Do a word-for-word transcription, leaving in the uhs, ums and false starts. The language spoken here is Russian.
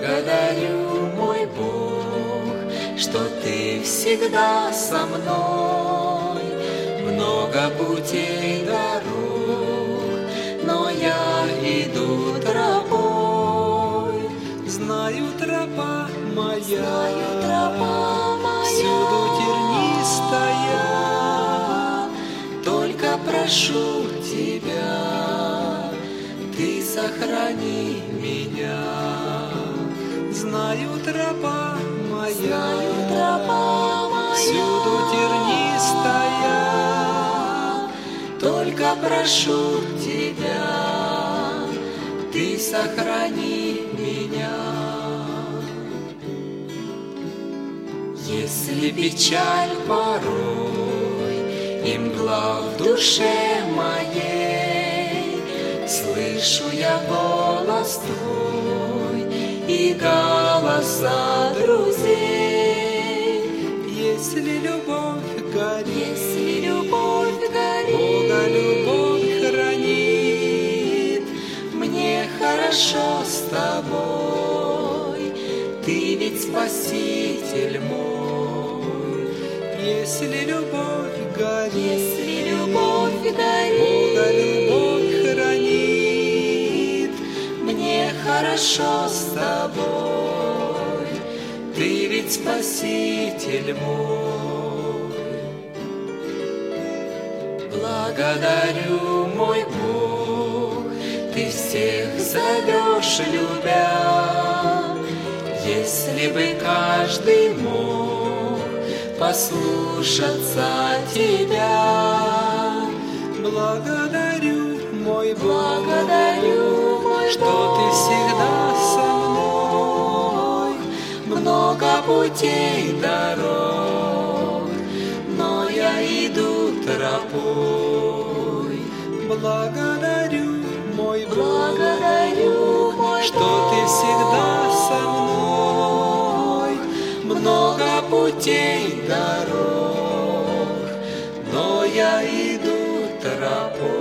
Благодарю, мой Бог, что Ты всегда со мной. Много путей, дорог, но я иду тропой. Знаю, тропа моя, Знаю, тропа моя всюду тернистая. Только прошу Тебя, Ты сохрани меня. Знаю, тропа моя, Знаю, тропа моя всюду тернистая. Только прошу Тебя, Ты сохрани меня. Если печаль порой и мгла в душе моей, слышу я голос Твой и голоса друзей. Если любовь горит, Если любовь горит, Бога любовь хранит, мне хорошо с Тобой, Ты ведь Спаситель мой. Если любовь горит, Если любовь горит, Бога любовь хранит, мне хорошо с Тобой, Ты ведь Спаситель мой. Благодарю, мой Бог, Ты всех зовешь, любя. Если бы каждый мог послушаться Тебя. Благодарю, мой Бог, благодарю, мой что Бог, Ты всегда со мной. Много путей, дорог, но я иду тропой. Благодарю, мой Бог, благодарю, мой что Ты всегда со мной. Много путей, дорог, но я иду тропой.